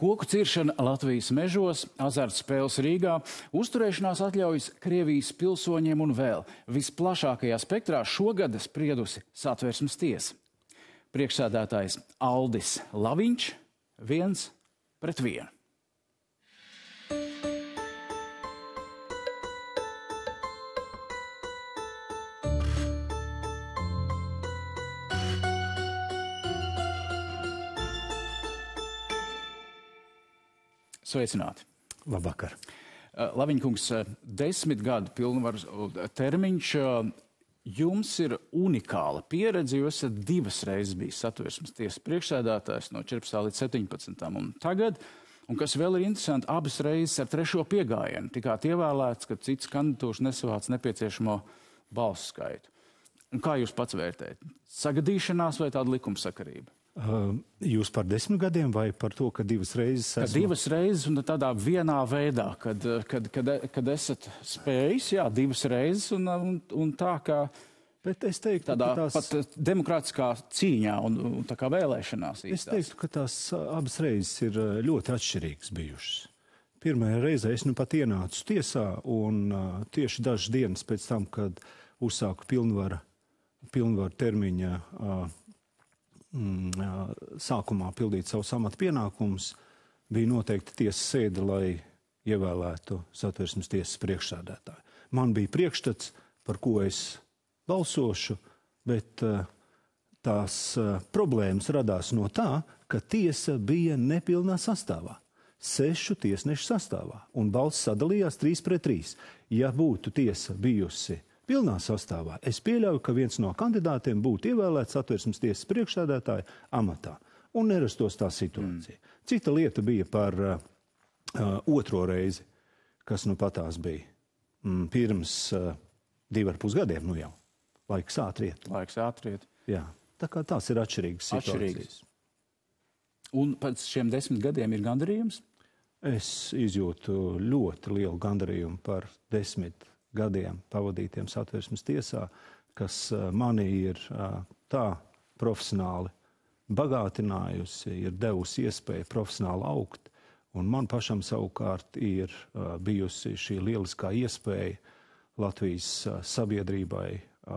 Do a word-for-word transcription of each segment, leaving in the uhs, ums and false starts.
Koku ciršana Latvijas mežos, azartspēles Rīgā, uzturēšanās atļaujas Krievijas pilsoņiem un vēl visplašākajā spektrā šogad spriedusi Satversmes tiesa. Priekšsēdētājs Aldis Laviņš viens pret vienu. Sveicināti. Labvakar. Laviņkungs, desmit gadu pilnvaru termiņš. Jums ir unikāla pieredze, jo esat divas reizes bijis Satversmes tiesas priekšsēdētājs no četrpadsmitā līdz septiņpadsmitam un tagad. Un kas vēl ir interesanti, abas reizes ar trešo piegājienu tikāt ievēlēts, ka cits kandidatūrs nesavāc nepieciešamo balsu skaitu. Un kā jūs pats vērtējat? Sagadīšanās vai tāda likumsakarība? Uh, jūs par desmit gadiem vai par to, ka divas reizes esmu... Ka divas reizes un tādā vienā veidā, kad, kad, kad, kad esat spējis, jā, divas reizes un, un, un tā kā... Bet es teiktu, tādā ka tās... pat demokrātiskā cīņā un, un tā kā vēlēšanās īstās. Es teiktu, ka tās abas reizes ir ļoti atšķirīgas bijušas. Pirmajā reizē es nu pat ienācu tiesā un uh, tieši dažas dienas pēc tam, kad uzsāku pilnvara, pilnvara termiņa uh, sākumā pildīt savus amata pienākumus, bija noteikti tiesas sēde, lai ievēlētu Satversmes tiesas priekšsēdētāju. Man bija priekšstats, par ko es balsošu, bet uh, tās uh, problēmas radās no tā, ka tiesa bija nepilnā sastāvā. Sešu tiesnešu sastāvā, un balss sadalījās trīs pret trīs. Ja būtu tiesa bijusi pilnā sastāvā, es pieļauju, ka viens no kandidātiem būtu ievēlēts Satversmes tiesas priekšsēdētāja amatā un nerastos tā situācija. Mm. Cita lieta bija par uh, uh, otro reizi, kas nu patās bija mm, pirms uh, divi ar pus gadiem, nu jau. Laiks ātriet. Laiks ātriet. Jā, tā kā tās ir atšķirīgas situācijas. Atšķirīgas. Un pēc šiem desmit gadiem ir gandarījums? Es izjūtu ļoti lielu gandarījumu par desmit gadiem pavadītiem Satversmes tiesā, kas mani ir tā profesionāli bagātinājusi, ir devusi iespēju profesionāli augt, un man pašam savukārt ir bijusi šī lieliskā iespēja Latvijas sabiedrībai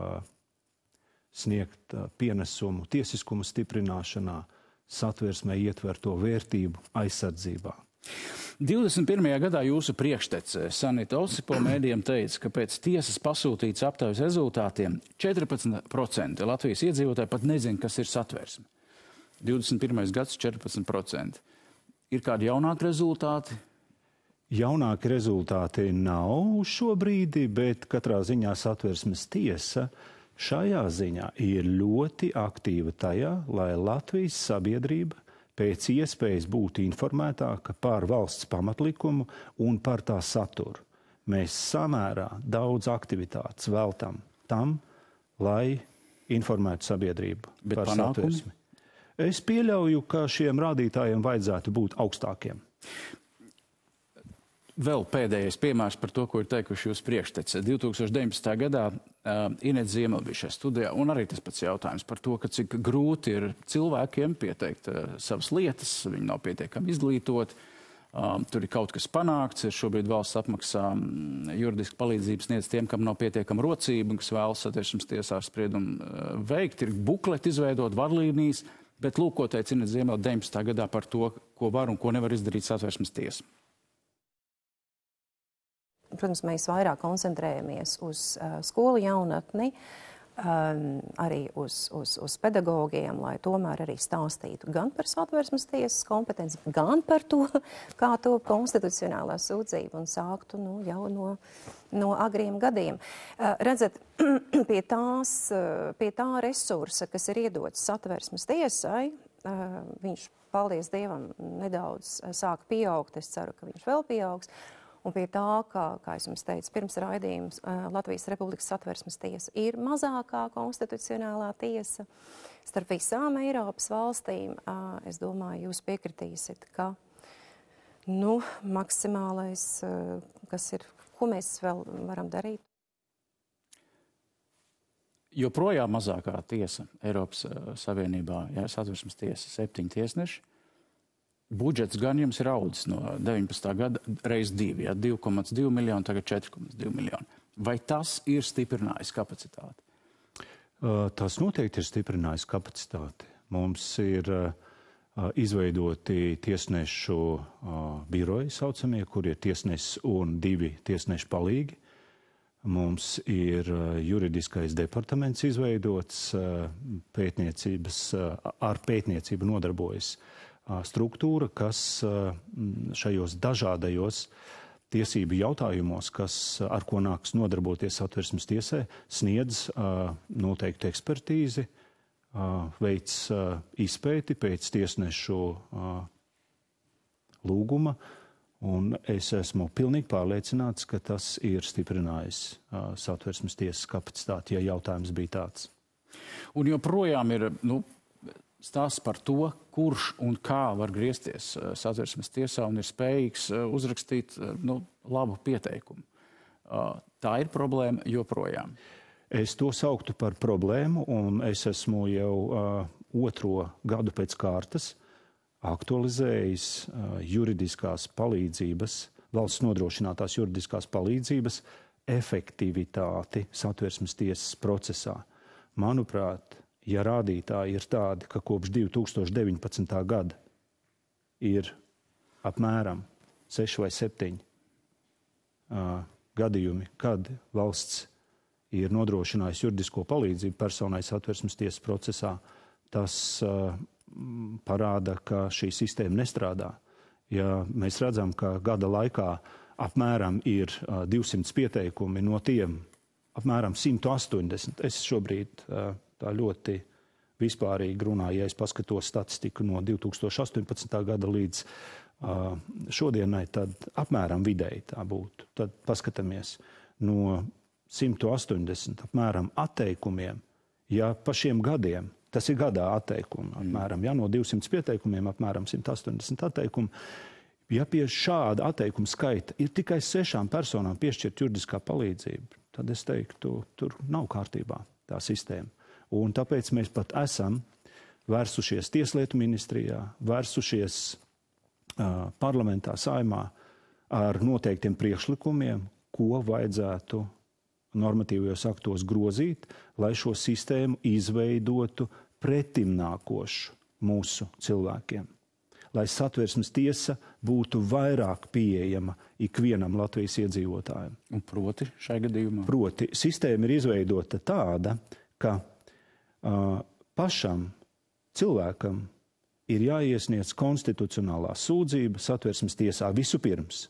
sniegt pienesumu tiesiskuma stiprināšanā, Satversmē ietverto vērtību aizsardzībā. divdesmit pirmajā gadā jūsu priekštece Sanita Osipo mēdījiem teica, ka pēc tiesas pasūtītas aptaujas rezultātiem četrpadsmit procenti Latvijas iedzīvotāji pat nezina, kas ir Satversme. divdesmit pirmais gads četrpadsmit procenti. Ir kādi jaunāki rezultāti? Jaunāki rezultāti nav uz šo brīdi, bet katrā ziņā Satversmes tiesa šajā ziņā ir ļoti aktīva tajā, lai Latvijas sabiedrība pēc iespējas būtu informētāka par valsts pamatlikumu un par tā saturu. Mēs samērā daudz aktivitātes veltam tam, lai informētu sabiedrību Bet par panākumi? Satversmi. Es pieļauju, ka šiem rādītājiem vajadzētu būt augstākiem. Vēl pēdējais piemērs par to, ko ir teikuši jūs priekštece. divi tūkstoši deviņpadsmitajā gadā uh, Inete Ziemele bija šajā studijā, un arī tas pats jautājums par to, ka cik grūti ir cilvēkiem pieteikt uh, savas lietas, viņi nav pietiekami izglītoti, um, tur ir kaut kas panākts, ir šobrīd valsts apmaksā um, juridiski palīdzības sniedz tiem, kam nav pietiekama rocība, kas vēlas Satversmes tiesā spriedumu uh, veikt, ir bukleti izveidot, vadlīnijas, bet lūk, ko teica Inete Ziemele deviņpadsmitajā gadā par to, ko var un ko nevar izdarīt Satversmes tiesa. Protams, mēs vairāk koncentrējamies uz uh, skolu jaunatni, um, arī uz, uz, uz pedagogiem, lai tomēr arī stāstītu gan par Satversmes tiesas kompetenci, gan par to, kā to konstitucionālā sūdzība un sāktu nu, jau no, no agriem gadiem. Uh, redzat, pie, tās, uh, pie tā resursa, kas ir iedots Satversmes tiesai, uh, viņš, paldies Dievam, nedaudz uh, sāk pieaugt, es ceru, ka viņš vēl pieaugs. Un pie tā, kā, kā es jums teicu, pirms raidījums Latvijas Republikas Satversmes tiesa ir mazākā konstitucionālā tiesa starp visām Eiropas valstīm. Es domāju, jūs piekritīsiet, ka nu, maksimālais, kas ir, ko mēs vēl varam darīt? Joprojām mazākā tiesa Eiropas Savienībā, ja Satversmes tiesa, septiņi tiesneši. budžets gan jums ir audzis no deviņpadsmitā gada reiz divi, ja, divi komats divi miljoni, tagad četri komats divi miljoni. Vai tas ir stiprinājis kapacitāti? Tas noteikti ir stiprinājis kapacitāti. Mums ir izveidoti tiesnešu biroji saucamie, kur ir tiesnesis un divi tiesnešu palīgi. Mums ir juridiskais departaments izveidots, pētniecības, ar pētniecību nodarbojas struktūra, kas šajos dažādajos tiesību jautājumos, kas, ar ko nāks nodarboties Satversmes tiesē, sniedz noteiktu ekspertīzi, veic izpēti pēc tiesnešu lūguma. Un es esmu pilnīgi pārliecināts, ka tas ir stiprinājis uh, Satversmes tiesas kapacitāti, ja jautājums bija tāds. Un joprojām ir nu, stāsts par to, kurš un kā var griezties uh, Satversmes tiesā un ir spējīgs uh, uzrakstīt uh, nu, labu pieteikumu. Uh, tā ir problēma joprojām. Es to sauktu par problēmu, un es esmu jau uh, otro gadu pēc kārtas aktualizējis uh, juridiskās palīdzības, valsts nodrošinātās juridiskās palīdzības efektivitāti Satversmes tiesas procesā. Manuprāt, ja rādītāji ir tādi, ka kopš divi tūkstoši deviņpadsmitā gada ir apmēram seši vai septiņi uh, gadījumi, kad valsts ir nodrošinājusi juridisko palīdzību personai Satversmes tiesas procesā, tas uh, parāda, ka šī sistēma nestrādā. Ja mēs redzam, ka gada laikā apmēram ir uh, divsimt pieteikumi, no tiem apmēram simt astoņdesmit. Es šobrīd uh, tā ļoti vispārīgi runāju, ja es paskatos statistiku no divi tūkstoši astoņpadsmitā gada līdz uh, šodienai, tad apmēram vidēji tā būtu. Tad paskatāmies no simt astoņdesmit apmēram atteikumiem, ja pa šiem gadiem, tas ir gadā atteikumi, apmēram, ja no divsimt pieteikumiem, apmēram simt astoņdesmit atteikumu. Ja pie šāda atteikuma skaita ir tikai sešām personām piešķirt juridiskā palīdzība, tad es teiktu, tur nav kārtībā tā sistēma. Un tāpēc mēs pat esam vērsušies Tieslietu ministrijā, vērsušies uh, parlamentā, Saeimā ar noteiktiem priekšlikumiem, ko vajadzētu normatīvajos aktos grozīt, lai šo sistēmu izveidotu pretimnākošu mūsu cilvēkiem. Lai Satversmes tiesa būtu vairāk pieejama ikvienam Latvijas iedzīvotājiem. Un proti šai gadījumā? Proti, sistēma ir izveidota tāda, ka uh, pašam cilvēkam ir jāiesniedz konstitucionālā sūdzība Satversmes tiesā vispirms.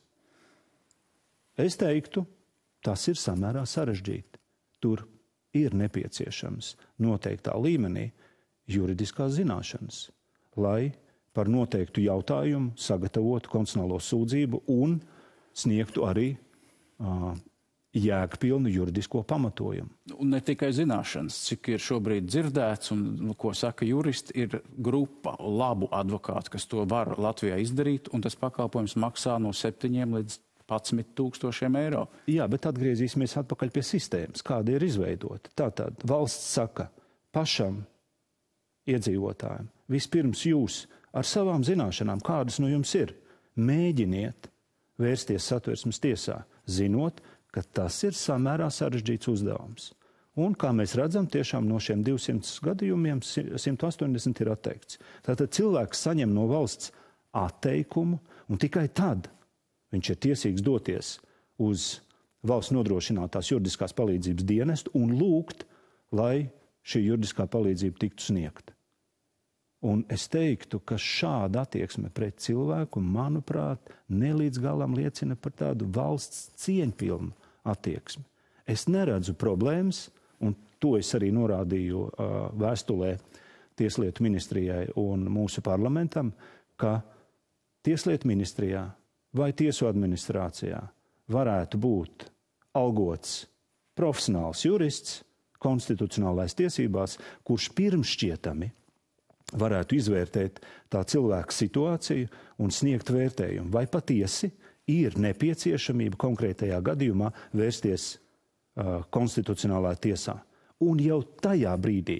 Es teiktu, tas ir samērā sarežģīti. Tur ir nepieciešams noteiktā līmenī juridiskās zināšanas, lai par noteiktu jautājumu sagatavotu konstitucionālo sūdzību un sniegtu arī uh, jēgpilnu juridisko pamatojumu. Un ne tikai zināšanas, cik ir šobrīd dzirdēts un, ko saka juristi, ir grupa labu advokātu, kas to var Latvijā izdarīt, un tas pakalpojums maksā no septiņiem līdz padsmit tūkstošiem eiro. Jā, bet atgriezīsimies atpakaļ pie sistēmas, kāda ir izveidota. Tātad valsts saka pašam iedzīvotājiem, vispirms jūs ar savām zināšanām, kādas no jums ir, mēģiniet vērsties Satversmes tiesā, zinot, ka tas ir samērā sarežģīts uzdevums. Un, kā mēs redzam, tiešām no šiem divsimt gadījumiem simt astoņdesmit ir atteikts. Tātad cilvēks saņem no valsts atteikumu, un tikai tad viņš ir tiesīgs doties uz valsts nodrošinātās juridiskās palīdzības dienestu un lūgt, lai šī juridiskā palīdzība tiktu sniegta. Un es teiktu, ka šāda attieksme pret cilvēku, manuprāt, nelīdz galam liecina par tādu valsts cieņpilnu attieksmi. Es neredzu problēmas, un to es arī norādīju uh, vēstulē Tieslietu ministrijai un mūsu parlamentam, ka Tieslietu ministrijā vai tiesu administrācijā varētu būt algots profesionāls jurists konstitucionālais tiesībās, kurš pirmšķietami varētu izvērtēt tā cilvēka situāciju un sniegt vērtējumu, vai patiesi ir nepieciešamība konkrētajā gadījumā vērsties uh, konstitucionālā tiesā. Un jau tajā brīdī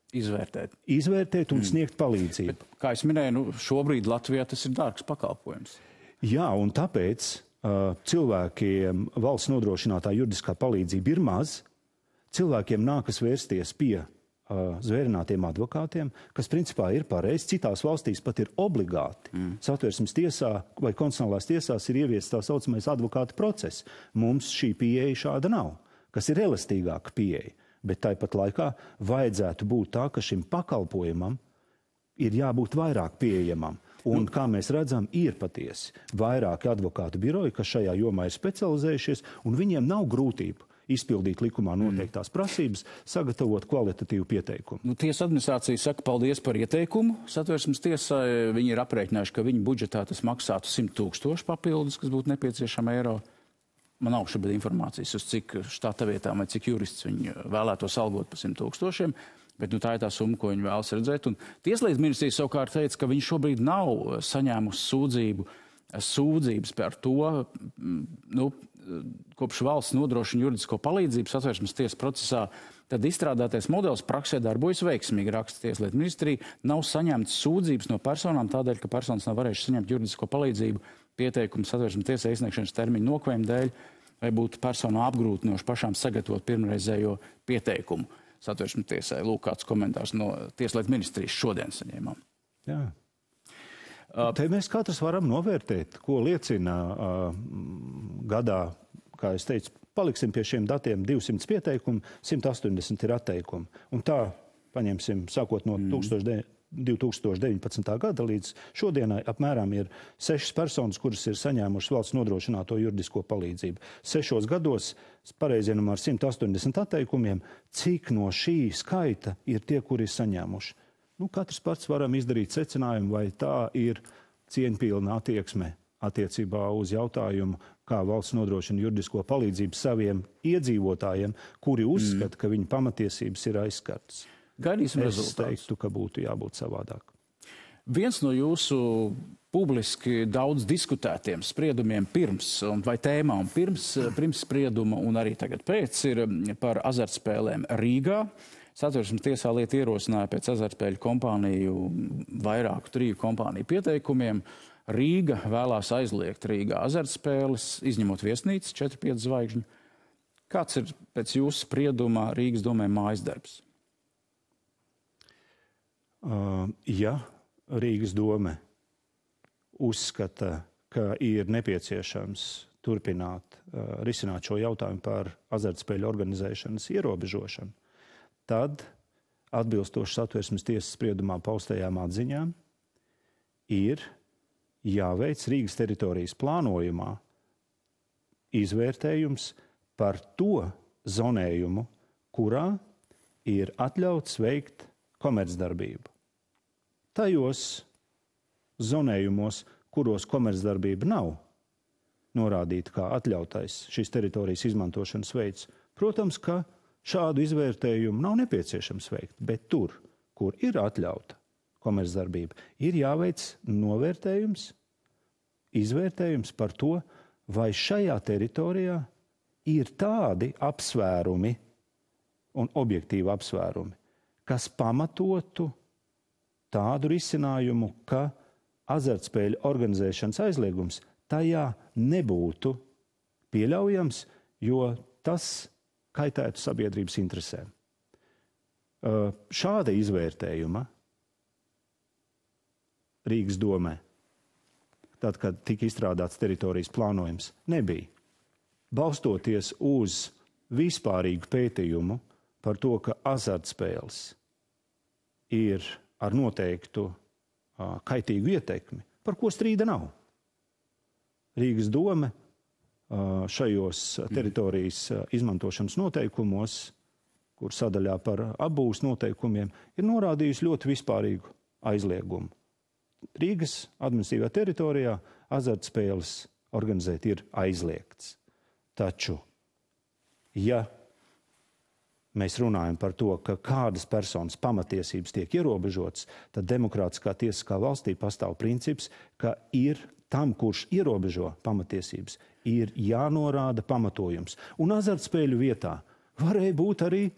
Izvērtēt. Izvērtēt un mm. sniegt palīdzību. Bet, kā es minēju, nu, šobrīd Latvijā tas ir dārgs pakalpojums. Jā, un tāpēc uh, cilvēkiem valsts nodrošinātā juridiskā palīdzība ir maz. Cilvēkiem nākas vērsties pie uh, zvērinātiem advokātiem, kas principā ir pareizi. Citās valstīs pat ir obligāti. Mm. Satversmes tiesā vai konstitucionālās tiesās ir ieviests tā saucamais advokāta process. Mums šī pieeja šāda nav, kas ir elastīgāka pieeja. Bet tāpat laikā vajadzētu būt tā, ka šim pakalpojumam ir jābūt vairāk pieejamam. Un, nu, kā mēs redzam, ir patiesi vairāki advokātu biroji, kas šajā jomā ir specializējušies, un viņiem nav grūtību izpildīt likumā noteiktās prasības, sagatavot kvalitatīvu pieteikumu. Nu, tiesa administrācija saka paldies par ieteikumu. Satversmes tiesai viņi ir aprēķinājuši, ka viņu budžetā tas maksātu simt tūkstoši papildus, kas būtu nepieciešama eiro. Man nav šobrīd informācijas, uz cik štata vietām vai cik jurists viņi vēlētos algot par simt tūkstošiem, bet nu, tā ir tā summa, ko viņi vēlas redzēt. Un Tieslietu ministrija savukārt teica, ka viņi šobrīd nav saņēmusi sūdzību, sūdzības par to, nu, kopš valsts nodrošina juridisko palīdzību Satversmes tiesas procesā, tad izstrādātais modelis praksē darbojas veiksmīgi, raksta Tieslietu ministrija. Nav saņemtas sūdzības no personām tādēļ, ka personas nav varējušas saņemt juridisko palīdzību pieteikumu Satversmes tiesai izsniegšanas termiņu nokavējuma dēļ, vai būtu personā apgrūtinoši pašām sagatavot pirmreizējo pieteikumu Satversmes tiesai. Lūk, kāds komentārs no Tieslietu ministrijas šodien saņēmām. Jā. Uh, Te mēs katrs varam novērtēt, ko liecina uh, gadā, kā es teicu, paliksim pie šiem datiem divsimt pieteikumu, simt astoņdesmit ir atteikumi. Un tā, paņemsim, sākot no mm. divi tūkstoši deviņpadsmitā gada līdz šodienai apmēram ir sešas personas, kuras ir saņēmušas valsts nodrošināto juridisko palīdzību. Sešos gados, pareizinam ar simt astoņdesmit atteikumiem, cik no šī skaita ir tie, kuri ir saņēmuši. Nu, katrs pats varam izdarīt secinājumu, vai tā ir cieņpilna attieksme attiecībā uz jautājumu, kā valsts nodrošina juridisko palīdzību saviem iedzīvotājiem, kuri uzskata, mm. ka viņa pamatiesības ir aizskartas. Gaidīsim es rezultātus. Es teiktu, ka būtu jābūt savādāk. Viens no jūsu publiski daudz diskutētiem spriedumiem pirms, vai tēmām pirms, pirms sprieduma un arī tagad pēc, ir par azartspēlēm Rīgā. Satversmes tiesā lieta ierosināja pēc azartspēļu kompāniju vairāku triju kompāniju pieteikumiem. Rīga vēlās aizliegt Rīgā azartspēles, izņemot viesnīcas četri pieci zvaigžņu. Kāds ir pēc jūsu spriedumā Rīgas domē mājas darbs? Uh, ja Rīgas dome uzskata, ka ir nepieciešams turpināt uh, risināt šo jautājumu par azartspēļu organizēšanas ierobežošanu, tad atbilstoši Satversmes tiesas spriedumā paustajām atziņām ir jāveic Rīgas teritorijas plānojumā izvērtējums par to zonējumu, kurā ir atļauts veikt komercdarbību. Tajos zonējumos, kuros komercdarbība nav norādīta kā atļautais šīs teritorijas izmantošanas veids, protams, ka šādu izvērtējumu nav nepieciešams veikt, bet tur, kur ir atļauta komercdarbība, ir jāveic novērtējums, izvērtējums par to, vai šajā teritorijā ir tādi apsvērumi un objektīvi apsvērumi, kas pamatotu tādu risinājumu, ka azartspēļu organizēšanas aizliegums tajā nebūtu pieļaujams, jo tas kaitētu sabiedrības interesēm. Šāda izvērtējuma Rīgas domē, tad, kad tika izstrādāts teritorijas plānojums, nebija. Balstoties uz vispārīgu pētījumu par to, ka azartspēles ir ar noteiktu uh, kaitīgu ietekmi, par ko strīda nav. Rīgas dome uh, šajos teritorijas uh, izmantošanas noteikumos, kur sadaļā par apbūves noteikumiem, ir norādījusi ļoti vispārīgu aizliegumu. Rīgas administratīvā teritorijā azartspēles organizēt ir aizliegts. Taču, ja mēs runājam par to, ka kādas personas pamatiesības tiek ierobežotas, tad demokrātiskā tiesiskā valstī pastāv princips, ka ir tam, kurš ierobežo pamatiesības, ir jānorāda pamatojums. Un azartspēļu vietā varēja būt arī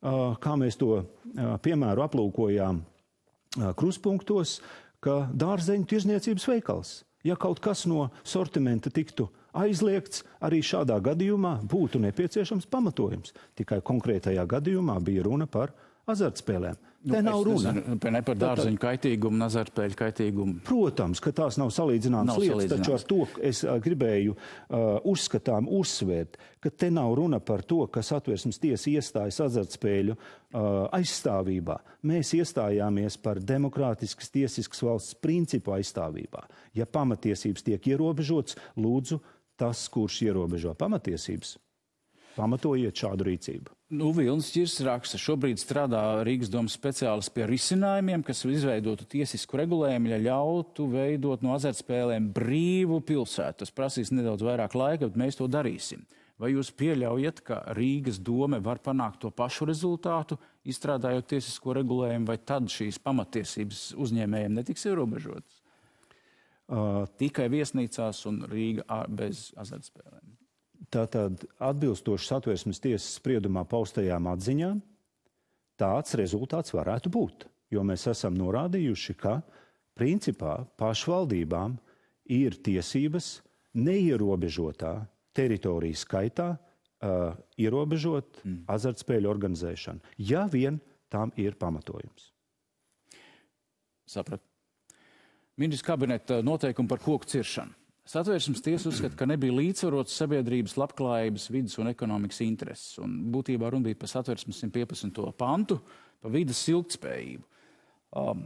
kā mēs to piemēru aplūkojām krustpunktos, ka dārzeņu tirzniecības veikals, ja kaut kas no sortimenta tiktu aizliegts, arī šādā gadījumā būtu nepieciešams pamatojums. Tikai konkrētajā gadījumā bija runa par azartspēlēm. Te Nu, nav es runa. nezinu, ne par dārzeņu kaitīgumu un azartspēļu kaitīgumu. Protams, ka tās nav salīdzināmas Nav lietas, taču ar salīdzināmas. to es uh, gribēju uh, uzskatām uzsvērt, ka te nav runa par to, ka Satversmes tiesa iestājas azartspēļu uh, aizstāvībā. Mēs iestājāmies par demokrātiskas tiesiskas valsts principu aizstāvībā. Ja pamatiesības tiek ierobežotas, lūdzu, tas, kurš ierobežo pamatiesības, pamatojiet šādu rīcību. Nu, Vilnis Čirs raksta, šobrīd strādā Rīgas domas speciālists pie risinājumiem, kas izveidotu tiesisku regulējumu, ja ļautu veidot no azartspēlēm brīvu pilsētu. Tas prasīs nedaudz vairāk laika, bet mēs to darīsim. Vai jūs pieļaujat, ka Rīgas dome var panākt to pašu rezultātu, izstrādājot tiesisko regulējumu, vai tad šīs pamatiesības uzņēmējiem netiks ierobežotas? Uh, Tikai viesnīcās un Rīga bez azartspēlēm. Tātad atbilstoši Satversmes tiesas spriedumā paustajām atziņām, tāds rezultāts varētu būt. Jo mēs esam norādījuši, ka principā pašvaldībām ir tiesības neierobežotā teritorijas skaitā uh, ierobežot mm. azartspēļu organizēšanu, ja vien tam ir pamatojums. Saprat. Ministra kabineta noteikumi par koku ciršanu. Satversmes tiesa uzskata, ka nebija līdzsvarots sabiedrības labklājības, vidas un ekonomikas intereses. Un būtībā runa bija par Satversmes simt piecpadsmito pantu, par vidas ilgtspējību. Um,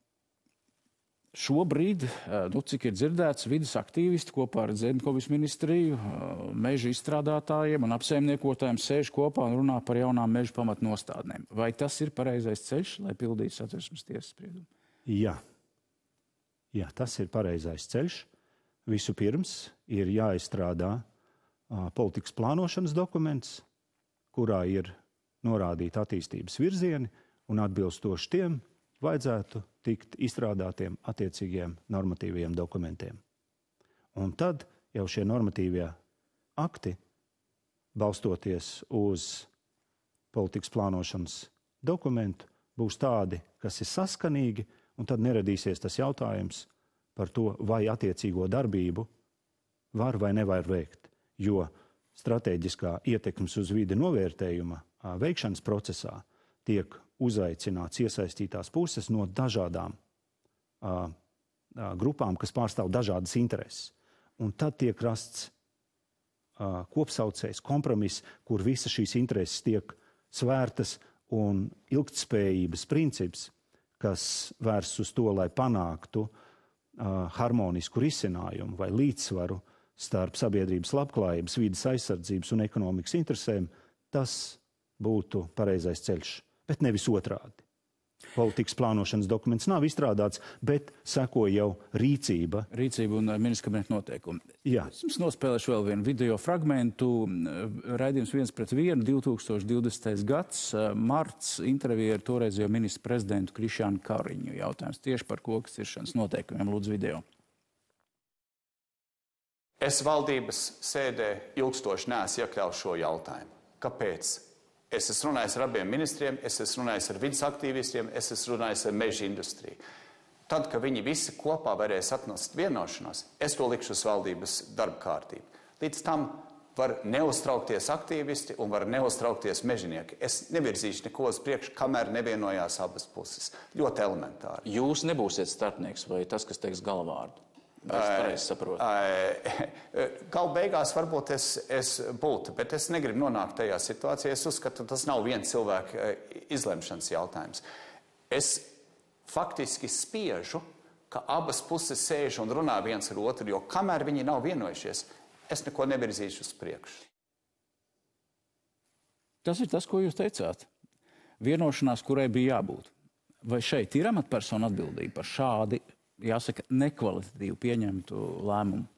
šobrīd, nu, cik ir dzirdēts, vidas aktīvisti kopā ar Zemkovis ministriju, meža izstrādātājiem un apsaimniekotājiem sēž kopā un runā par jaunām meža pamatnostādnēm. Vai tas ir pareizais ceļš, lai pildītu Satversmes tiesas spriedumu? Jā. Jā, tas ir pareizais ceļš. Vispirms ir jāizstrādā uh, politikas plānošanas dokuments, kurā ir norādīti attīstības virzieni, un atbilstoši tiem vajadzētu tikt izstrādātiem attiecīgiem normatīviem dokumentiem. Un tad jau šie normatīvie akti, balstoties uz politikas plānošanas dokumentu, būs tādi, kas ir saskanīgi, un tad neradīsies tas jautājums par to, vai attiecīgo darbību var vai nevar veikt. Jo stratēģiskā ietekmes uz vidi novērtējuma veikšanas procesā tiek uzaicināts iesaistītās puses no dažādām a, a, grupām, kas pārstāv dažādas intereses. Un tad tiek rasts a, kopsaucējs, kompromiss, kur visas šīs intereses tiek svērtas un ilgtspējības princips, kas vērsts uz to, lai panāktu Uh, harmonisku risinājumu vai līdzsvaru starp sabiedrības labklājības, vides aizsardzības un ekonomikas interesēm, tas būtu pareizais ceļš, bet nevis otrādi. Politikas plānošanas dokuments nav izstrādāts, bet seko jau rīcība. Rīcība un ministra kabineta noteikumi. Jā. Es jums nospēlēšu vēl vienu video fragmentu. Raidījums viens pret vienu, divi tūkstoši divdesmitais gads, marts, intervija ar toreizējo ministru prezidentu Krišjānu Kariņu. Jautājums tieši par koku ciršanas noteikumiem. Lūdzu video. Es valdības sēdē ilgstoši neesmu iekļāvis šo jautājumu. Kāpēc? Es esmu runājis ar abiem ministriem, es esmu runājis ar vidas aktīvistiem, es esmu runājis ar meža industriju. Tad, kad viņi visi kopā varēs atnest vienošanos, es to likšu uz valdības darba kārtību. Līdz tam var neuztraukties aktīvisti un var neuztraukties mežinieki. Es nevirzīšu neko uz priekšu, kamēr nevienojās abas puses. Ļoti elementāri. Jūs nebūsiet starpnieks vai tas, kas teiks galvārdu? Galu beigās varbūt es, es būtu, bet es negribu nonākt tajā situācijā. Es uzskatu, tas nav viens cilvēka izlemšanas jautājums. Es faktiski spiežu, ka abas puses sēž un runā viens ar otru, jo kamēr viņi nav vienojušies, es neko nevirzīšu uz priekšu. Tas ir tas, ko jūs teicāt. Vienošanās, kurai bija jābūt. Vai šeit ir amatpersonu atbildība par šādi, jāsaka, nekvalitatīvu pieņemtu lēmumu?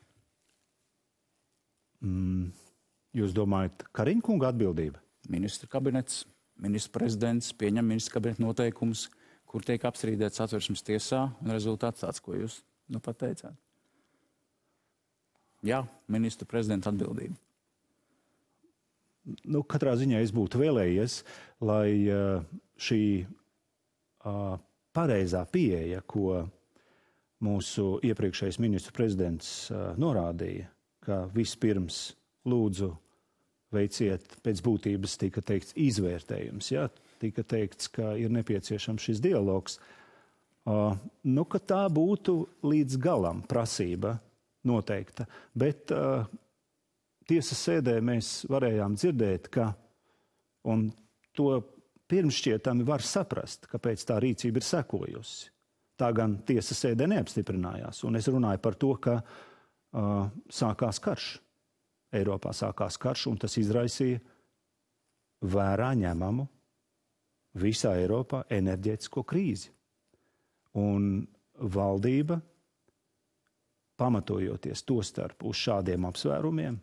Mm, jūs domājat, Kariņa kunga atbildība? Ministra kabinets, ministra prezidents pieņem ministra kabineta noteikumus, kur tiek apstrīdēts Satversmes tiesā, un rezultāts tāds, ko jūs nu pat teicāt. Jā, ministra prezidenta atbildība. nu, katrā ziņā es būtu vēlējies, lai uh, šī uh, pareizā pieeja, ko mūsu iepriekšējais ministru prezidents uh, norādīja, ka vispirms lūdzu veiciet pēc būtības, tika teikts, izvērtējums. Ja? Tika teikts, ka ir nepieciešams šis dialogs. Uh, nu, ka tā būtu līdz galam prasība noteikta. Bet uh, tiesas sēdē mēs varējām dzirdēt, ka, un to pirmšķietami var saprast, kāpēc tā rīcība ir sekojusi. Tā gan tiesas sēdē neapstiprinājās. Un es runāju par to, ka uh, sākās karš. Eiropā sākās karš, un tas izraisīja vērā ņemamu visā Eiropā enerģētisko krīzi. Un valdība, pamatojoties tostarp uz šādiem apsvērumiem,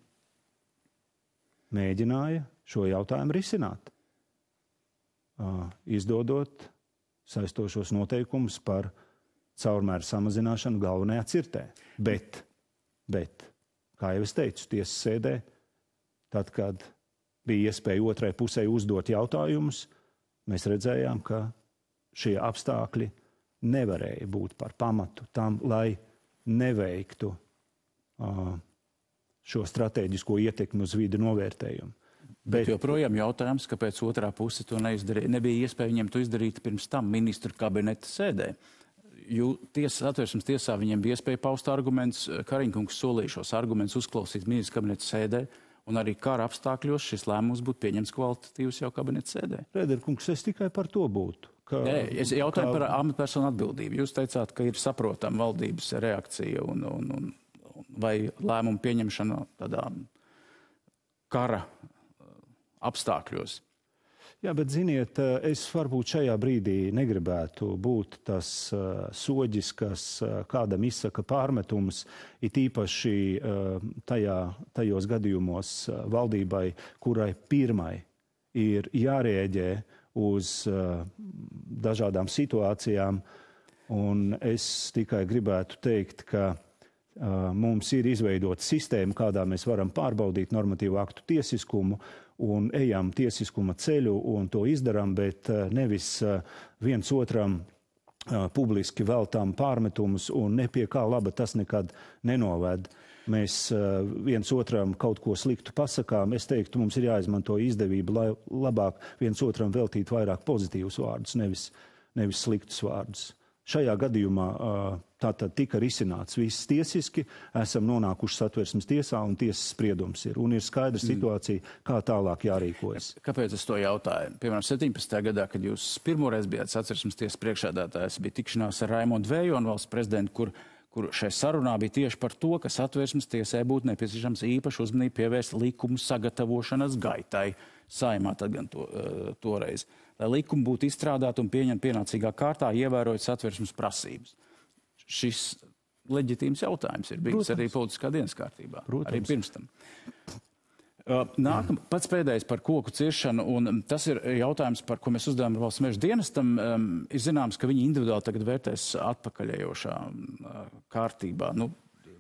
mēģināja šo jautājumu risināt, izdodot saistošos noteikumus par caurmēru samazināšanu galvenajā cirtē. Bet, bet, kā jau es teicu, tiesas sēdē, tad, kad bija iespēja otrai pusē uzdot jautājumus, mēs redzējām, ka šie apstākļi nevarēja būt par pamatu tam, lai neveiktu uh, šo strateģisko ietekmi uz vidi novērtējumu. Bet joprojām jautājums, kāpēc otrā puse to neizdarīja. Nebija iespēja viņiem to izdarīt pirms tam ministru kabineta sēdē. Jo tiesas atvērsmes tiesā viņiem bija iespēja paust argumentus. Kariņkungs solīja šos argumentus uzklausīt ministru kabineta sēdē, un arī kara apstākļos šis lēmums būtu pieņemts kvalitatīvs jau kabineta sēdē. Rēderkungs, es tikai par to būtu. Ka, Nē, es jautāju kā... par amatpersonu atbildību. Jūs teicāt, ka ir saprotama valdības reakcija un, un, un vai lēmumu pieņemšana tādā kara apstākļos. Jā, bet ziniet, es varbūt šajā brīdī negribētu būt tas uh, soģis, kas uh, kādam izsaka pārmetumus, it īpaši uh, tajā, tajos gadījumos uh, valdībai, kurai pirmai ir jārēģē uz uh, dažādām situācijām. Un es tikai gribētu teikt, ka uh, mums ir izveidota sistēma, kādā mēs varam pārbaudīt normatīvu aktu tiesiskumu, un ejam tiesiskuma ceļu un to izdarām, bet nevis viens otram publiski veltām pārmetumus, un ne pie kā laba tas nekad nenoved. Mēs viens otram kaut ko sliktu pasakām. Es teiktu, mums ir jāizmanto izdevība, lai labāk viens otram veltīt vairāk pozitīvus vārdus, nevis, nevis sliktus vārdus. Šajā gadījumā tātad tika risināts viss tiesiski, esam nonākuši Satversmes tiesā un tiesas spriedums ir. Un ir skaidra situācija, kā tālāk jārīkojas. Kāpēc es to jautāju? Piemēram, septiņpadsmitajā gadā, kad jūs pirmoreiz bijāt Satversmes tiesas priekšsēdētājs, bija tikšanās ar Raimondu Vējonu, valsts prezidentu, kur, kur šai sarunā bija tieši par to, ka Satversmes tiesai būtu nepieciešams īpaši uzmanību pievērst likumu sagatavošanas gaitai Saeimā, tad gan to, uh, toreiz. Lai likumi būtu izstrādāti un pieņemti pienācīgā kārtā, ievērojot Satversmes prasības. Šis leģitīms jautājums ir bijis Protams. Arī politiskā dienas kārtībā. Protams. Arī pirms tam. Uh, nākam, pats pēdējais par koku ciršanu, un tas ir jautājums, par ko mēs uzdevām valsts meža dienestam. Um, ir zināms, ka viņi individuāli tagad vērtēs atpakaļējošā uh, kārtībā. Nu,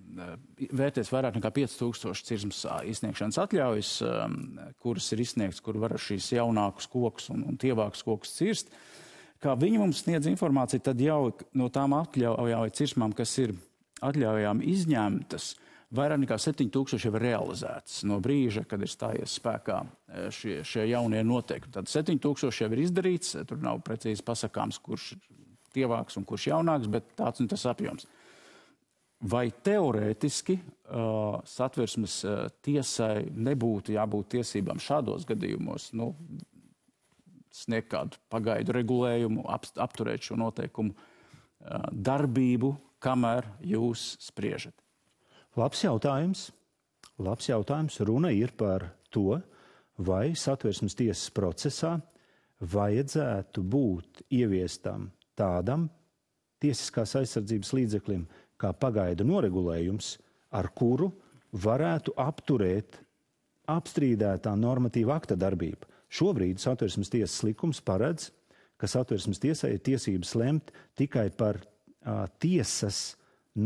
vērtēs vairāk nekā pieci tūkstoši cirsmas izsniegšanas atļaujas, kuras ir izsniegts, kur var šīs jaunākus kokus un, un tievākus kokus cirst. Kā viņi mums sniedz informāciju, tad jau no tām atļaujām vai cirsmām, kas ir atļaujām izņemtas, vairāk nekā septiņi tūkstoši jau ir realizētas no brīža, kad ir stājies spēkā šie, šie jaunie noteikumi. Tad septiņi tūkstoši jau ir izdarīts, tur nav precīzi pasakāms, kurš tievāks un kurš jaunāks, bet tāds un tas apjoms. Vai teorētiski uh, Satversmes uh, tiesai nebūtu jābūt tiesībām šādos gadījumos, nu, sniegt kādu pagaidu regulējumu, ap, apturēt šo noteikumu uh, darbību, kamēr jūs spriežat? Labs jautājums. Labs jautājums. Runa ir par to, vai Satversmes tiesas procesā vajadzētu būt ieviestam tādam tiesiskās aizsardzības līdzeklim, kā pagaidu noregulējums, ar kuru varētu apturēt apstrīdētā normatīva akta darbību. Šobrīd Satversmes tiesas likums paredz, ka Satversmes tiesai ir tiesības lemt tikai par a, tiesas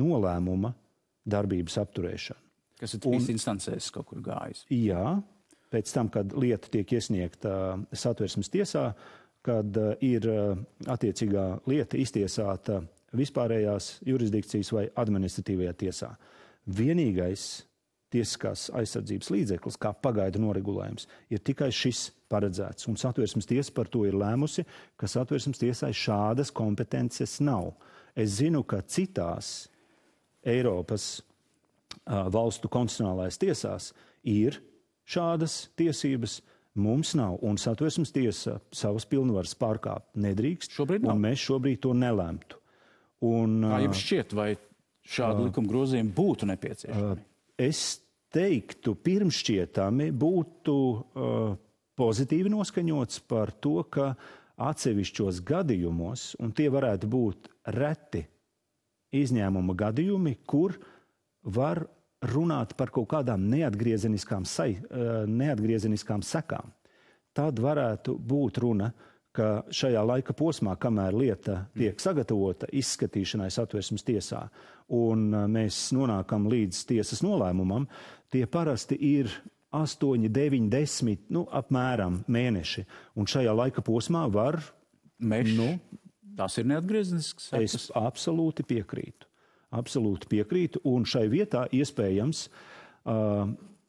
nolēmuma darbības apturēšanu. Kas ir trīs instancēs kaut kur gājis. Jā, pēc tam, kad lieta tiek iesniegta Satversmes tiesā, kad ir attiecīgā lieta iztiesāta vispārējās jurisdikcijas vai administratīvajā tiesā. Vienīgais tiesiskās aizsardzības līdzeklis, kā pagaidu noregulējums, ir tikai šis paredzēts. Un Satversmes tiesa par to ir lēmusi, ka Satversmes tiesai šādas kompetences nav. Es zinu, ka citās Eiropas uh, valstu konstitucionālais tiesās ir šādas tiesības, mums nav, un Satversmes tiesa savas pilnvaras pārkāpt nedrīkst, šobrīd nav. Un mēs šobrīd to nelemtu. Un, Kā jums šķiet, vai šādu uh, likuma grozījumu būtu nepieciešami? Uh, es teiktu, pirmšķietami būtu uh, pozitīvi noskaņots par to, ka atsevišķos gadījumos, un tie varētu būt reti izņēmuma gadījumi, kur var runāt par kaut kādām neatgriezeniskām, sai, neatgriezeniskām sekām. Tad varētu būt runa, ka šajā laika posmā, kamēr lieta tiek sagatavota izskatīšanai Satversmes tiesā, un mēs nonākam līdz tiesas nolēmumam, tie parasti ir astoņi, deviņi, desmit, nu, apmēram mēneši. Un šajā laika posmā var... Meši, nu, tās ir neatgriezeniskas sekas? Es absolūti piekrītu. Absolūti piekrītu, un šai vietā iespējams uh,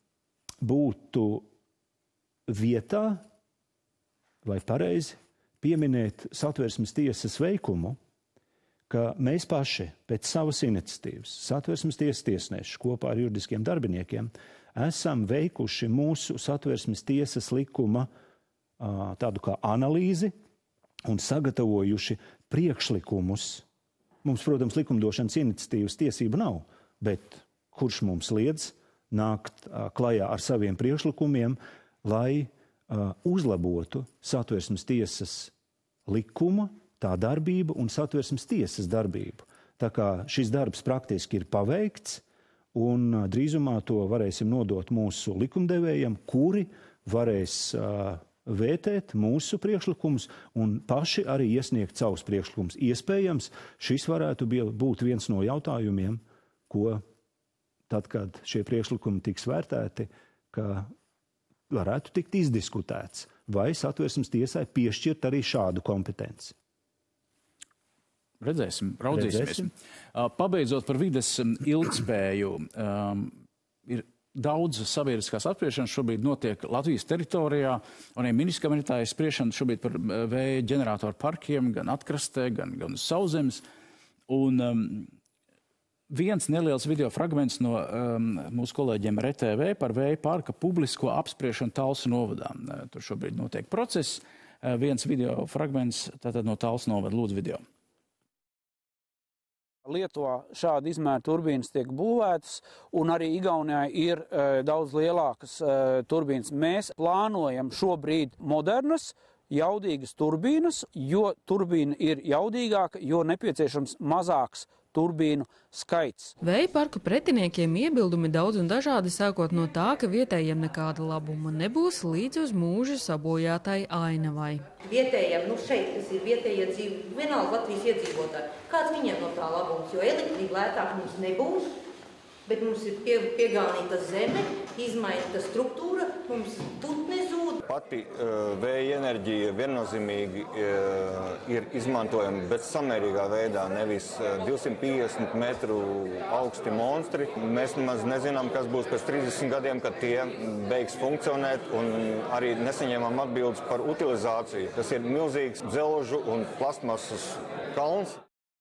būtu vietā, vai pareizi, pieminēt Satversmes tiesas veikumu, ka mēs paši pēc savas iniciatīvas, Satversmes tiesas tiesneši kopā ar juridiskiem darbiniekiem, esam veikuši mūsu Satversmes tiesas likuma uh, tādu kā analīzi un sagatavojuši priekšlikumus. Mums, protams, likumdošanas iniciatīvas tiesība nav, bet kurš mums liedz nākt uh, klajā ar saviem priekšlikumiem, lai uh, uzlabotu Satversmes tiesas likuma, tā darbību un Satversmes tiesas darbību. Tā kā šis darbs praktiski ir paveikts, un uh, drīzumā to varēsim nodot mūsu likumdevējiem, kuri varēs uh, vērtēt mūsu priekšlikumus un paši arī iesniegt savus priekšlikumus. Iespējams, šis varētu būt viens no jautājumiem, ko tad, kad šie priekšlikumi tiks vērtēti, ka varētu tikt izdiskutēts, vai Satversmes tiesai piešķirt arī šādu kompetenci. Redzēsim, raudzīsimies. Redzēsim. Pabeidzot par vides ilgtspēju, um, ir daudz sabiedriskās apspriešanas šobrīd notiek Latvijas teritorijā, un ja ministrkabinetā ir spriešana šobrīd par vēja ģeneratoru parkiem, gan atkrastē, gan, gan uz sauszemes. Un um, viens neliels video fragments no um, mūsu kolēģiem R T V par vēja parka publisko apspriešanu Talsu novadā. Tur šobrīd notiek process. Uh, viens video fragments tātad no Talsu novada. Lūdzu video. Lietuvā šāda izmēra turbīnas tiek būvētas, un arī Igaunijā ir e, daudz lielākas e, turbīnas. Mēs plānojam šobrīd modernas, jaudīgas turbīnas, jo turbīna ir jaudīgāka, jo nepieciešams mazāks turbīnu skaits. Vēja parka pretiniekiem iebildumi daudz un dažādi, sākot no tā, ka vietējiem nekāda labuma nebūs līdz uz mūža sabojātai ainavai. Vietējiem, nu šeit, kas ir vietējie dzīvi, vienalga Latvijas iedzīvotāji, kāds viņiem no tā labums, jo elektrība lētāk mums nebūs, bet mums ir pie, piegānīta zeme, izmainīta struktūra, mums putni zūd. Pati uh, vēja enerģija viennozīmīgi uh, ir izmantojama, bet samērīgā veidā, nevis uh, divsimt piecdesmit metru augsti monstri. Mēs nemaz nezinām, kas būs pēc trīsdesmit gadiem, kad tie beigs funkcionēt, un arī nesaņēmām atbildes par utilizāciju. Tas ir milzīgs dzelžu un plastmasas kalns.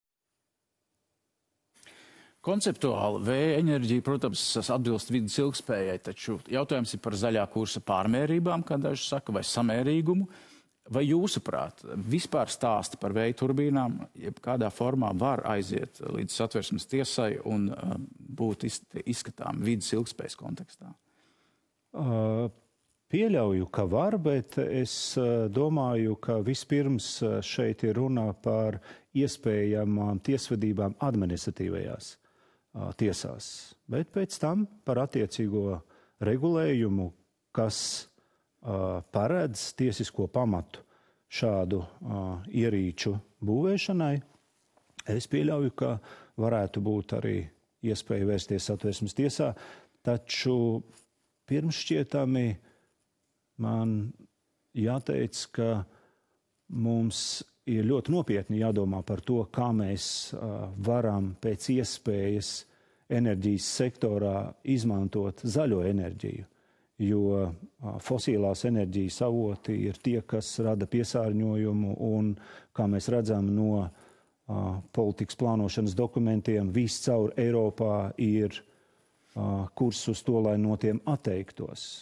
Konceptuāli vēja enerģija, protams, atbilst vidas ilgspējai, taču jautājums ir par zaļā kursa pārmērībām, kā daži saka, vai samērīgumu. Vai jūsuprāt, vispār stāsti par vēja turbīnām, jeb kādā formā var aiziet līdz Satversmes tiesai un uh, būt izskatām vidas ilgspējas kontekstā? Uh, pieļauju, ka var, bet es uh, domāju, ka vispirms šeit ir runa par iespējamām tiesvedībām administratīvajās tiesās, bet pēc tam par attiecīgo regulējumu, kas uh, paredz tiesisko pamatu šādu uh, ierīču būvēšanai, es pieļauju, ka varētu būt arī iespēja vērsties Satversmes tiesā, taču pirmšķietami man jāteic, ka mums ir ļoti nopietni jādomā par to, kā mēs uh, varam pēc iespējas enerģijas sektorā izmantot zaļo enerģiju, jo uh, fosilās enerģijas avoti ir tie, kas rada piesārņojumu un, kā mēs redzam no uh, politikas plānošanas dokumentiem, viscaur Eiropā ir uh, kurs uz to, lai no tiem atteiktos.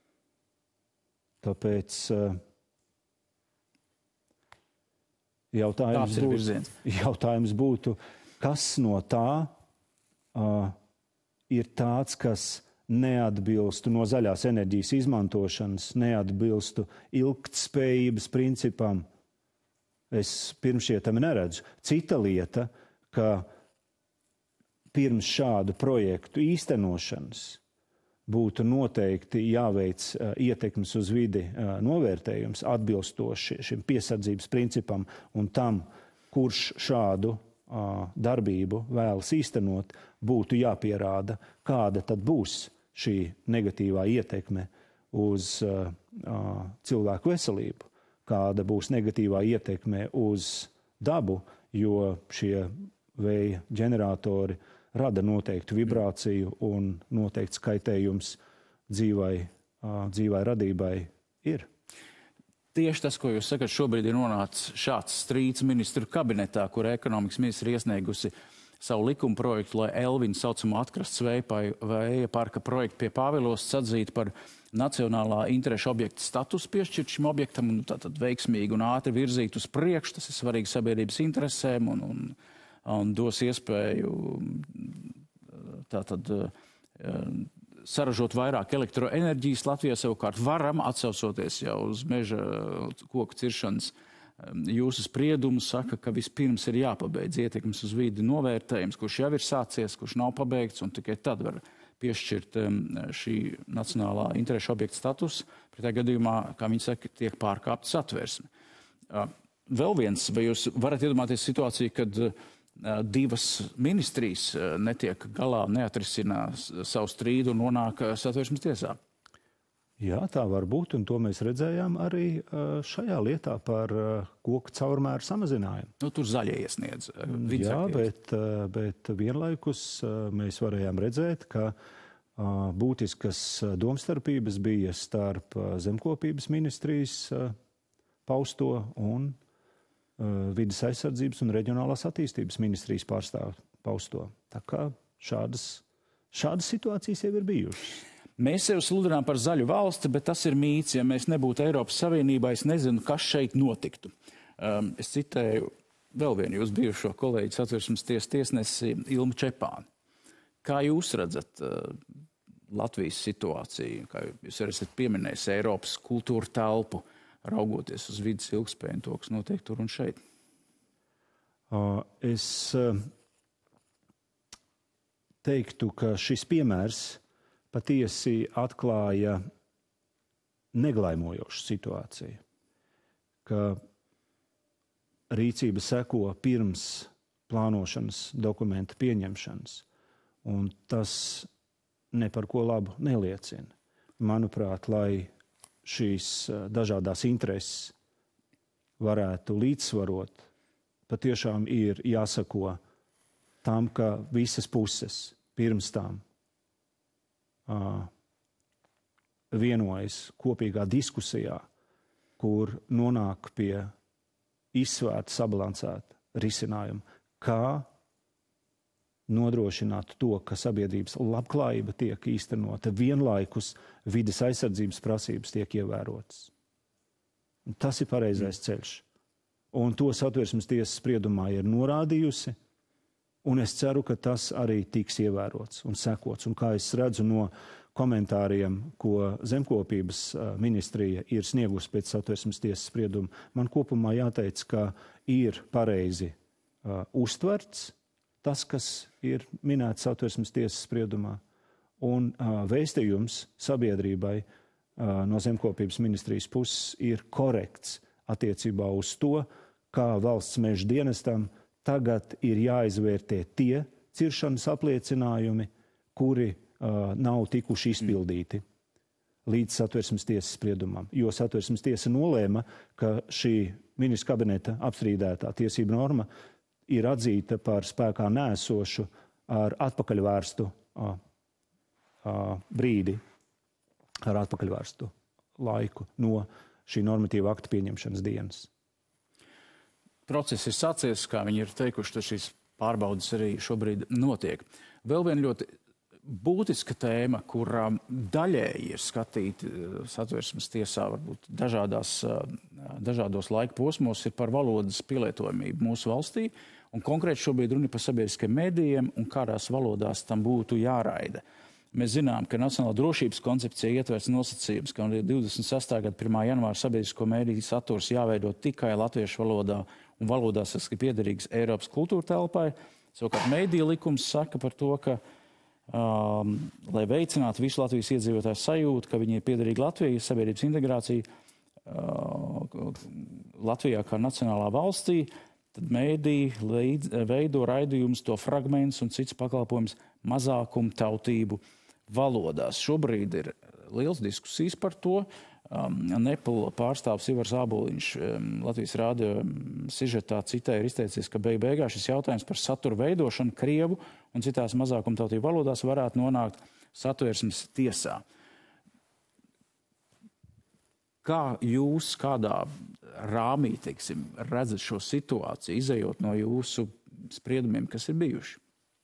Tāpēc uh, jautājums būtu, jautājums būtu, kas no tā uh, ir tāds, kas neatbilstu no zaļās enerģijas izmantošanas, neatbilstu ilgtspējības principam. Es pirms šietam neredzu. Cita lieta, ka pirms šādu projektu īstenošanas būtu noteikti jāveic uh, ietekmes uz vidi uh, novērtējums atbilstoši šim piesardzības principam un tam, kurš šādu uh, darbību vēlas īstenot, būtu jāpierāda, kāda tad būs šī negatīvā ietekme uz uh, uh, cilvēku veselību, kāda būs negatīvā ietekme uz dabu, jo šie vēja ģeneratori rada noteiktu vibrāciju un noteikts kaitējums dzīvai, dzīvai radībai ir. Tieši tas, ko jūs sakat, šobrīd ir nonācis šāds strīds ministru kabinetā, kur ekonomikas ministri iesniegusi savu likuma projektu, lai Elviņu saucamo atkrasts vēja parka projektu pie Pāvilos atzītu par nacionālā interešu objekta statusu piešķirt šim objektam un tātad veiksmīgi un ātri virzīt uz priekšu. Tas ir svarīgi sabiedrības interesēm un, un un dos iespēju tātad saražot vairāk elektroenerģijas. Latvijā savukārt varam, atsaucoties jau uz meža koku ciršanas jūsu spriedumu, saka, ka vispirms ir jāpabeidz ietekmes uz vidi novērtējums, kurš jau ir sācies, kurš nav pabeigts, un tikai tad var piešķirt šī nacionālā interešu objekta status. Pretējā gadījumā, kā viņi saka, tiek pārkāpta satversme. Vēl viens, vai jūs varat iedomāties situāciju, kad divas ministrijas netiek galā, neatrisinās savu strīdu un nonāk satversmes tiesā? Jā, tā var būt, un to mēs redzējām arī šajā lietā par koku caurmēru samazinājumu. Nu, tur zaļie iesniedz. Jā, bet, bet vienlaikus mēs varējām redzēt, ka būtiskas domstarpības bija starp zemkopības ministrijas pausto un vides aizsardzības un reģionālās attīstības ministrijas pārstāvu pausto. Tā kā šādas, šādas situācijas jau ir bijušas. Mēs sev sludinām par zaļu valsti, bet tas ir mīts. Ja mēs nebūtu Eiropas Savienībā, es nezinu, kas šeit notiktu. Um, es citēju vēl vienu jūs bijušo kolēģi satversmes tiesas tiesnesi Ilmu Čepāni. Kā jūs redzat uh, Latvijas situāciju? Kā jūs arī esat pieminējis Eiropas kultūra telpu, raugoties uz vidas ilgspēju un to, kas notiek tur un šeit? Es teiktu, ka šis piemērs patiesi atklāja neglaimojošu situāciju, ka rīcība seko pirms plānošanas dokumenta pieņemšanas, un tas ne par ko labu neliecina. Manuprāt, lai šīs dažādās intereses varētu līdzsvarot, patiešām ir jāsako tam, ka visas puses pirms tam uh, vienojas kopīgā diskusijā, kur nonāk pie izsvērta, sabalansēta risinājuma, kā nodrošināt to, ka sabiedrības labklājība tiek īstenota, vienlaikus vides aizsardzības prasības tiek ievērotas. Tas ir pareizais ceļš. Un to satversmes tiesas spriedumā ir norādījusi, un es ceru, ka tas arī tiks ievērots un sekots. Un kā es redzu no komentāriem, ko zemkopības ministrija ir sniegusi pēc satversmes tiesas sprieduma, man kopumā jāteic, ka ir pareizi uh, uztverts tas, kas ir minēts satversmes tiesas spriedumā, un uh, vēstījums sabiedrībai uh, no zemkopības ministrijas puses ir korekts attiecībā uz to, kā valsts meža dienestam tagad ir jāizvērtē tie ciršanas apliecinājumi, kuri uh, nav tikuši izpildīti. līdz Satversmes tiesas spriedumam, jo Satversmes tiesa nolēma, ka šī ministra kabineta apstrīdētā tiesība norma ir atzīta par spēkā nēsošu ar atpakaļvērstu a, a, brīdi, ar atpakaļvērstu laiku no šī normatīva akta pieņemšanas dienas. Process ir sācies, kā viņi ir teikuši, tad šīs pārbaudas arī šobrīd notiek. Vēl viena ļoti būtiska tēma, kurā daļēji ir skatīti Satversmes tiesā, varbūt dažādās, dažādos laika posmos, ir par valodas pielietojamību mūsu valstī. Un konkrēti šobrīd runa par sabiedriskiem medijiem un kādās valodās tam būtu jāraida. Mēs zinām, ka Nacionālā drošības koncepcija ietvērs nosacījums, ka divdesmit sestā gada pirmā janvāra sabiedrisko mediju saturs jāveido tikai latviešu valodā un valodās, kas ir piederīgas Eiropas kultūra telpai. Savukārt mediju likums saka par to, ka Um, lai veicinātu visu Latvijas iedzīvotāju sajūtu, ka viņi ir piederīgi Latvijai, sabiedrības integrācija uh, Latvijā kā nacionālā valstī, tad mēdī veido raidījumus, to fragmentus un cits pakalpojums mazākumu tautību valodās. Šobrīd ir liels diskusijas par to. Um, Nepal pārstāvs Ivars Āboliņš um, Latvijas rādio sižetā citē ir izteicies, ka beig beigās šis jautājums par satura veidošanu krievu un citās mazākumtautību valodās varētu nonākt Satversmes tiesā. Kā jūs kādā rāmī, teiksim, redzat šo situāciju, izejot no jūsu spriedumiem, kas ir bijuši?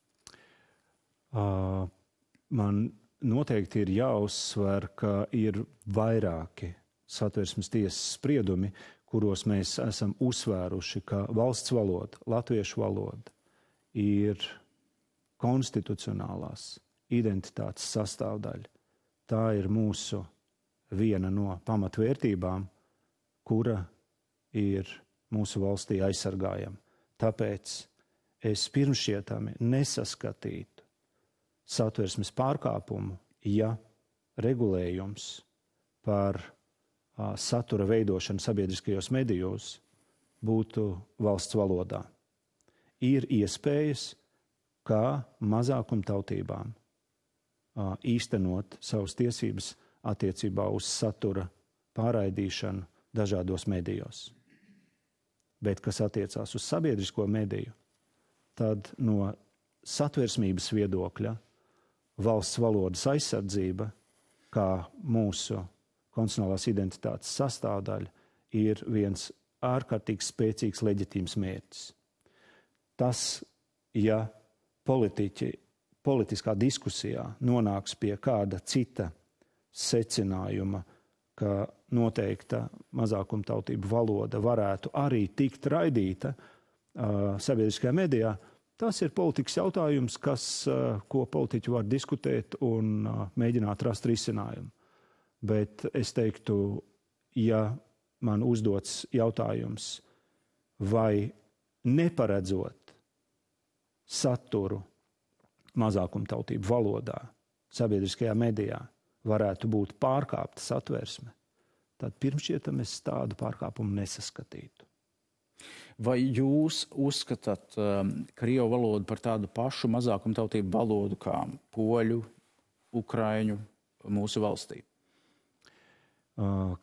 Uh, man noteikti ir jāuzsver, ka ir vairāki Satversmes tiesas spriedumi, kuros mēs esam uzsvēruši, ka valsts valoda, latviešu valoda, ir konstitucionālās identitātes sastāvdaļa. Tā ir mūsu viena no pamatvērtībām, kura ir mūsu valstī aizsargājama. Tāpēc es pirmšķietami nesaskatītu Satversmes pārkāpumu, ja regulējums par a, satura veidošanu sabiedriskajos medijos būtu valsts valodā. Ir iespējas, kā mazākumtautībām a, īstenot savas tiesības attiecībā uz satura pārraidīšanu dažādos medijos. Bet, kas attiecās uz sabiedrisko mediju, tad no satversmības viedokļa valsts valodas aizsardzība, kā mūsu konstitucionālās identitātes sastāvdaļa, ir viens ārkārtīgi spēcīgs leģitīms mērķis. Tas, ja politiķi politiskā diskusijā nonāks pie kāda cita secinājuma, ka noteikta mazākumtautību valoda varētu arī tikt raidīta uh, sabiedriskajā medijā, tas ir politikas jautājums, kas, ko politiķi var diskutēt un mēģināt rast risinājumu. Bet es teiktu, ja man uzdots jautājums, vai neparedzot saturu mazākumtautību valodā, sabiedriskajā medijā, varētu būt pārkāpta satversme, tad pirmšķietam es tādu pārkāpumu nesaskatītu. Vai jūs uzskatāt um, krievu valodu par tādu pašu mazākumtautību valodu kā poļu, ukraiņu mūsu valstī? Uh,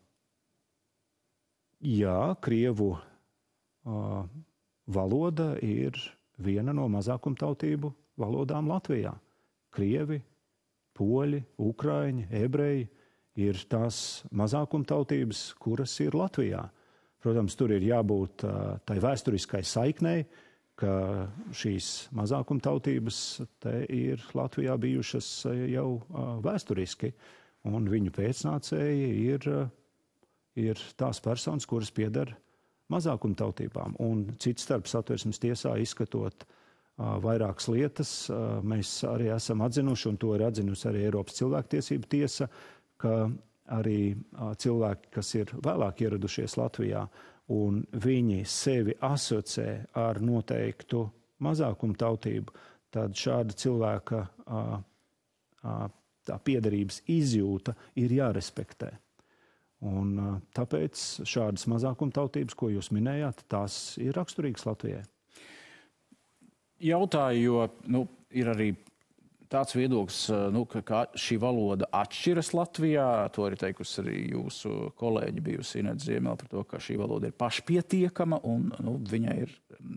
jā, krievu uh, valoda ir viena no mazākumtautību valodām Latvijā. Krievi, poļi, ukraiņi, ebreji ir tās mazākumtautības, kuras ir Latvijā. Protams, tur ir jābūt tai vēsturiskai saiknei, ka šīs mazākumtautības te ir Latvijā bijušas jau vēsturiski, un viņu pēcnācēji ir, ir tās personas, kuras pieder mazākumtautībām. Un cits starp Satversmes tiesā izskatot vairākas lietas, mēs arī esam atzinuši, un to ir atzinusi arī Eiropas cilvēktiesību tiesa, ka arī cilvēki, kas ir vēlāk ieradušies Latvijā, un viņi sevi asociē ar noteiktu mazākumtautību, tad šāda cilvēka a, a, tā piederības izjūta ir jārespektē. Un a, tāpēc šādas mazākumtautības, ko jūs minējāt, tās ir raksturīgas Latvijai. Jautāju, jo nu, ir arī tāds viedoklis, nu, ka, ka šī valoda atšķiras Latvijā. To arī teikusi arī jūsu kolēģi bijusi Inete Ziemele par to, ka šī valoda ir pašpietiekama un nu, viņai ir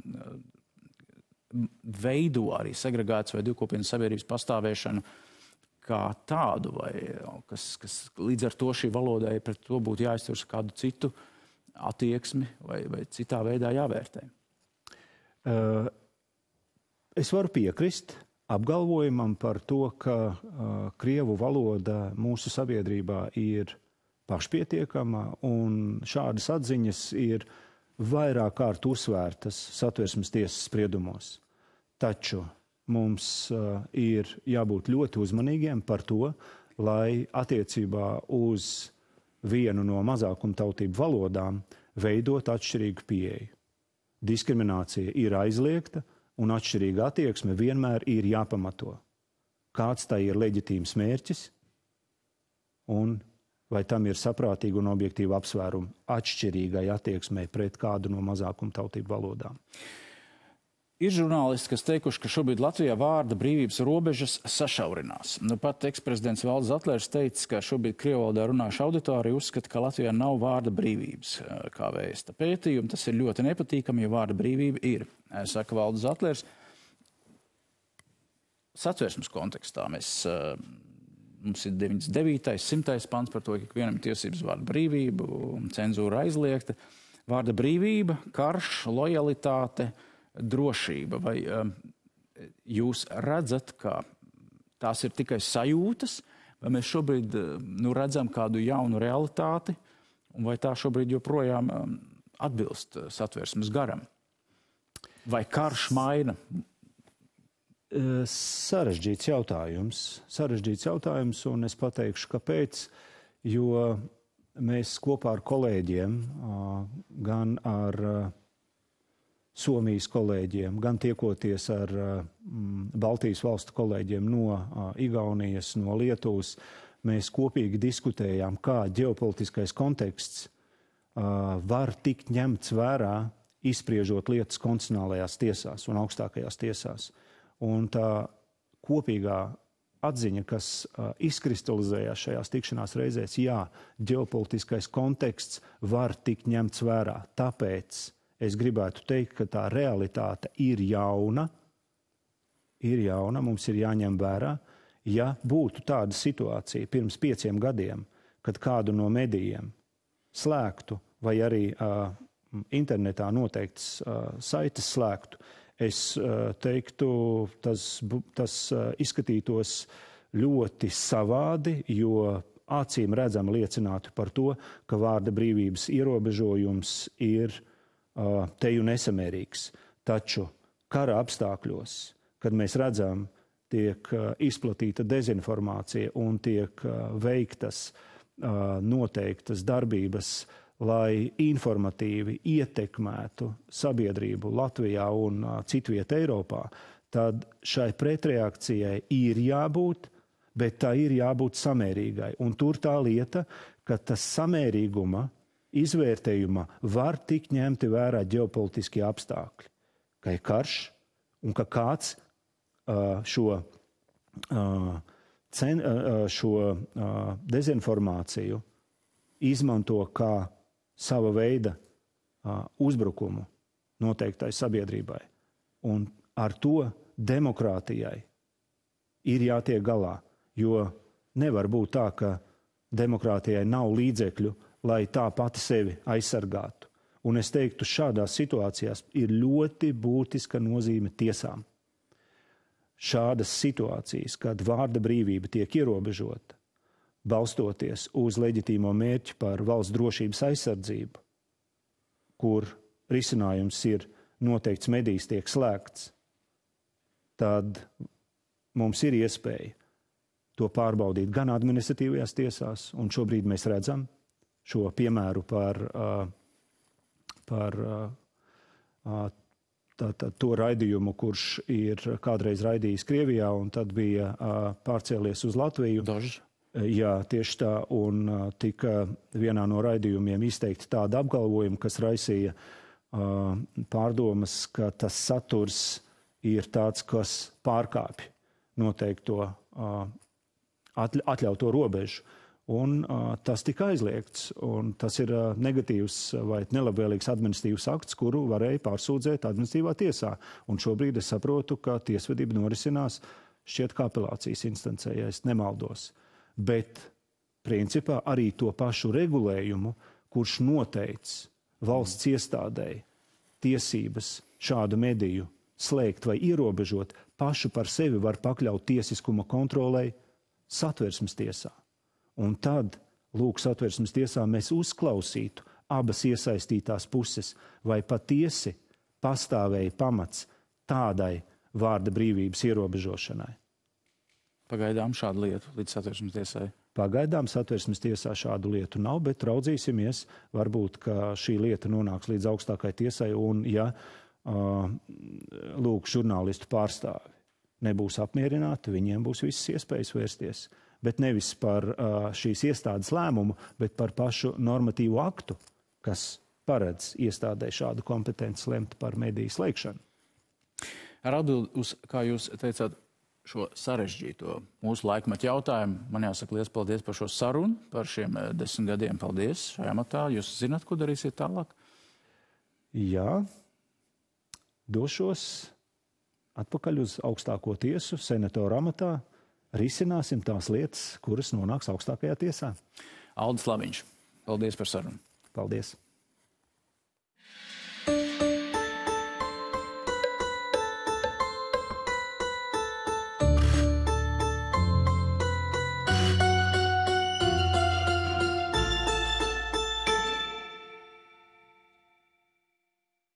veido arī segregācijas vai divkopienas sabiedrības pastāvēšanu kā tādu, vai kas, kas līdz ar to šī valodai pret to būtu jāizturas kādu citu attieksmi vai, vai citā veidā jāvērtē. Uh, es varu piekrist apgalvojumam par to, ka uh, krievu valoda mūsu sabiedrībā ir pašpietiekama un šādas atziņas ir vairāk kārt uzsvērtas Satversmes tiesas spriedumos. Taču mums uh, ir jābūt ļoti uzmanīgiem par to, lai attiecībā uz vienu no mazākumtautību valodām veidot atšķirīgu pieeju. Diskriminācija ir aizliegta, un atšķirīga attieksme vienmēr ir jāpamato. Kāds tā ir leģitīms mērķis, un vai tam ir saprātīgi un objektīvi apsvērumi atšķirīgai attieksmei pret kādu no mazākumtautību valodām. Ir žurnālisti, kas teikuši, ka šobrīd Latvijā vārda brīvības robežas sašaurinās. Nu, pat eksprezidents Valdis Zatlers teica, ka šobrīd krievvalodā runājuši auditorija uzskata, ka Latvijā nav vārda brīvības, kā vēsta pētījumi. Tas ir ļoti nepatīkami, jo vārda brīvība ir, saka Valdis Zatlers. Satversmes kontekstā mēs, mums ir deviņdesmit devītais, simtais pants par to, ka ikvienam ir tiesības vārda brīvību, cenzūra aizliegta. Vārda brīvība, karš, lojalitāte, drošība. Vai um, jūs redzat, ka tās ir tikai sajūtas, vai mēs šobrīd nu, redzam kādu jaunu realitāti, un vai tā šobrīd joprojām um, atbilst Satversmes garam? Vai karš maina? Sarežģīts jautājums. Sarežģīts jautājums, un es pateikšu, kāpēc, jo mēs kopā ar kolēģiem, gan ar Somijas kolēģiem, gan tiekoties ar mm, Baltijas valstu kolēģiem no uh, Igaunijas, no Lietuvas, mēs kopīgi diskutējām, kā ģeopolitiskais konteksts uh, var tikt ņemts vērā, izspriežot lietas konstitucionālajās tiesās un augstākajās tiesās. Un tā kopīgā atziņa, kas uh, izkristalizējās šajās tikšanās reizēs, jā, ģeopolitiskais konteksts var tikt ņemts vērā. Tāpēc es gribētu teikt, ka tā realitāte ir jauna, ir jauna, mums ir jāņem vērā. Ja būtu tāda situācija pirms pieciem gadiem, kad kādu no medijiem slēgtu vai arī uh, internetā noteikts uh, saites slēgtu, es uh, teiktu, tas, tas uh, izskatītos ļoti savādi, jo acīm redzami liecinātu par to, ka vārda brīvības ierobežojums ir uh, teju nesamērīgs. Taču kara apstākļos, kad mēs redzam, tiek uh, izplatīta dezinformācija un tiek uh, veiktas uh, noteiktas darbības, lai informatīvi ietekmētu sabiedrību Latvijā un uh, citviet Eiropā, tad šai pretreakcijai ir jābūt, bet tā ir jābūt samērīgai. Un tur tā lieta, ka tas samērīguma izvērtējuma var tikt ņemti vērā ģeopolitiskie apstākļi, ka ir karš un ka kāds uh, šo, uh, cen, uh, šo uh, dezinformāciju izmanto kā sava veida uh, uzbrukumu noteiktai sabiedrībai. Un ar to demokrātijai ir jātiek galā, jo nevar būt tā, ka demokrātijai nav līdzekļu, lai tā pati sevi aizsargātu. Un es teiktu, šādās situācijās ir ļoti būtiska nozīme tiesām. Šādas situācijas, kad vārda brīvība tiek ierobežota, balstoties uz leģitīmo mērķi par valsts drošības aizsardzību, kur risinājums ir noteikts medijs tiek slēgts, tad mums ir iespēja to pārbaudīt gan administratīvajās tiesās, un šobrīd mēs redzam šo piemēru par, par tā, tā, to raidījumu, kurš ir kādreiz raidījis Krievijā, un tad bija pārcēlies uz Latviju. Daži. Jā, tieši tā, un tika vienā no raidījumiem izteikti tāda apgalvojuma, kas raisīja pārdomas, ka tas saturs ir tāds, kas pārkāpj noteikto atļauto robežu. Un uh, tas tika aizliegts, un tas ir uh, negatīvs vai nelabvēlīgs administratīvs akts, kuru varēja pārsūdzēt administratīvā tiesā. Un šobrīd es saprotu, ka tiesvedība norisinās šķiet kā apelācijas instancē, ja es nemaldos. Bet principā arī to pašu regulējumu, kurš noteic valsts iestādēji tiesības šādu mediju slēgt vai ierobežot, pašu par sevi var pakļaut tiesiskuma kontrolei Satversmes tiesā. Un tad, lūk, Satversmes tiesā mēs uzklausītu abas iesaistītās puses, vai patiesi pastāvēja pamats tādai vārda brīvības ierobežošanai. Pagaidām šādu lietu līdz Satversmes tiesai? Pagaidām Satversmes tiesā šādu lietu nav, bet raudzīsimies, varbūt, ka šī lieta nonāks līdz augstākai tiesai, un ja, lūk, žurnālistu pārstāvi nebūs apmierināti, viņiem būs visas iespējas vērsties. Bet nevis par uh, šīs iestādes lēmumu, bet par pašu normatīvu aktu, kas paredz iestādē šādu kompetenci lemt par mediju slēgšanu. Ar atbildi uz, kā jūs teicāt, šo sarežģīto mūsu laikmetu jautājumu, man jāsaka liels paldies par šo sarunu, par šiem desmit gadiem. Paldies šajā matā. Jūs zināt, ko darīsiet tālāk? Jā, došos atpakaļ uz augstāko tiesu, senatoru amatā. Risināsim tās lietas, kuras nonāks augstākajā tiesā. Aldis Laviņš, paldies par sarunu. Paldies.